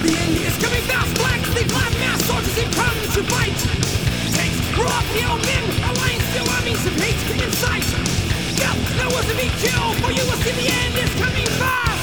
The end is coming fast, blacks, they fly mass soldiers in come to fight. Tanks, grow up, young men, alliance still armies of hate in sight. Death, no one's to be killed, for you will see the end is coming fast.